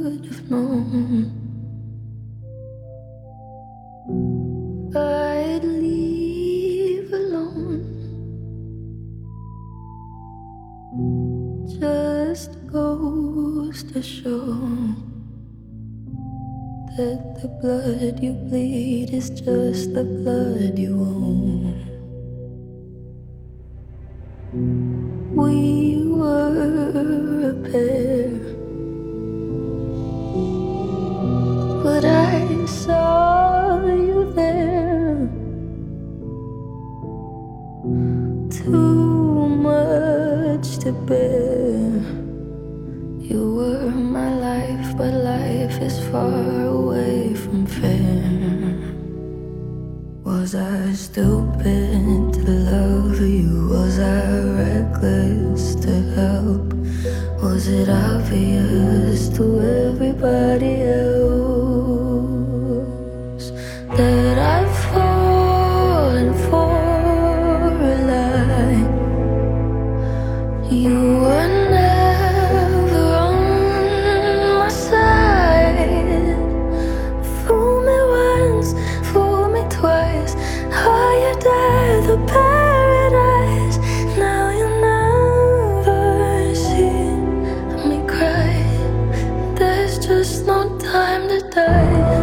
should have known I'd leave alone. Just goes to show that the blood you bleed is just the blood you own. We were a pair, but I saw you there. Too much to bear. You were my life, but life is far away from fair. Was I stupid to love you? Was I reckless to help? Was it obvious to everybody else that I've fallen for a lie? You were never on my side. Fool me once, fool me twice. Hired at the paradise. Now you never see me cry. There's just no time to die.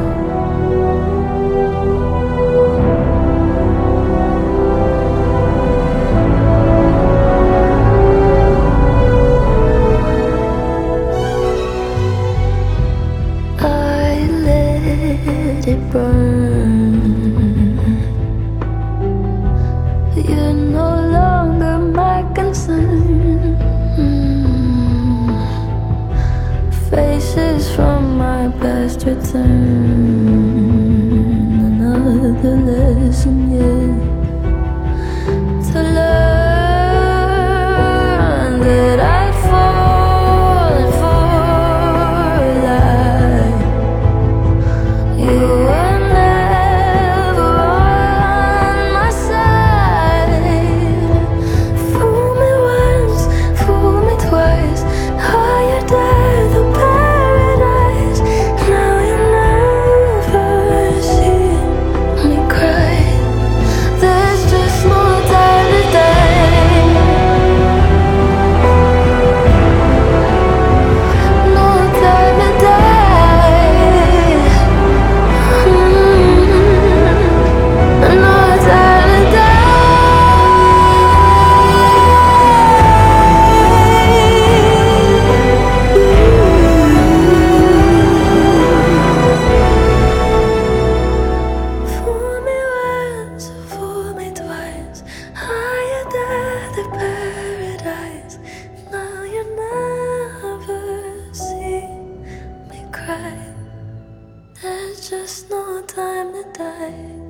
It burn. You're no longer my concern. Faces from my past return. Another lesson yet to learn that I'd fallen for a lie. You were never on my side. Fool me once, fool me twice. Hired at the paradise. Now you never see me cry. There's just no time to die. No time to die. There's just no time to die.